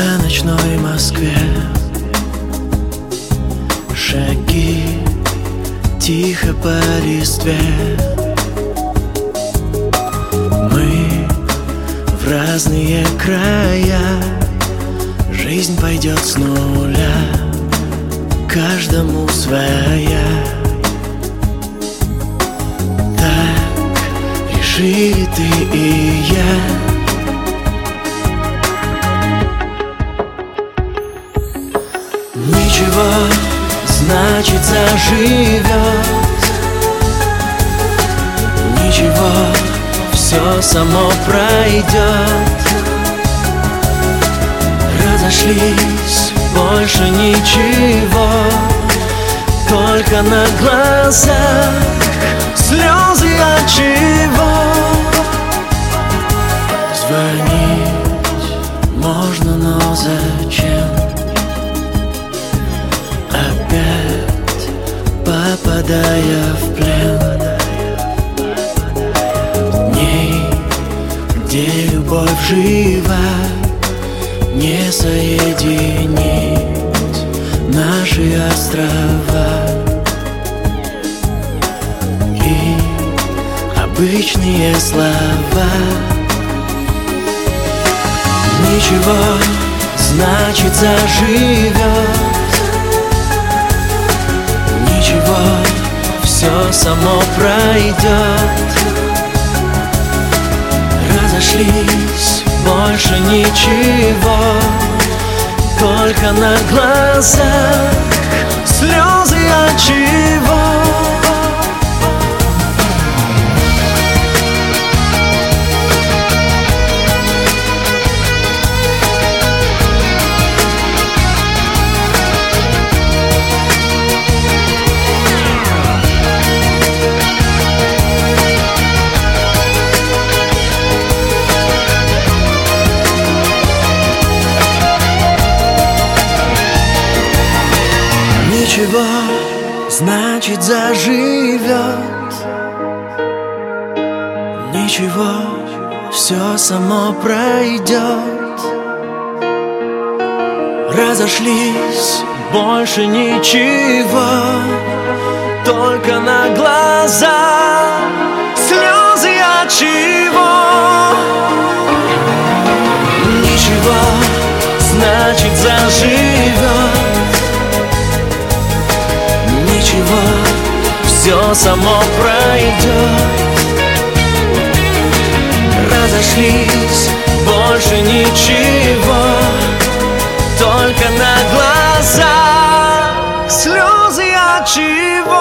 по ночной Москве. Шаги тихо по листве. Мы в разные края. Жизнь пойдет с нуля, каждому своя. Так решили ты и я. Ничего, значит, заживет. Ничего, все само пройдет. Разошлись, больше ничего, только на глазах слезы от чего. Звонить можно, но зачем? Опять попадая в плен. Дней, где любовь жива, не соединить наши острова. И обычные слова. Ничего, значит, заживет. Ничего, все само пройдет. Разошлись, больше ничего, только на глазах слезы от чего. Ничего, значит, заживет. Ничего, все само пройдет. Разошлись, больше ничего, только на глаза слезы от чего. Ничего, значит, заживет. Ничего, все само пройдет. Разошлись, больше ничего, только на глаза слезы от чего.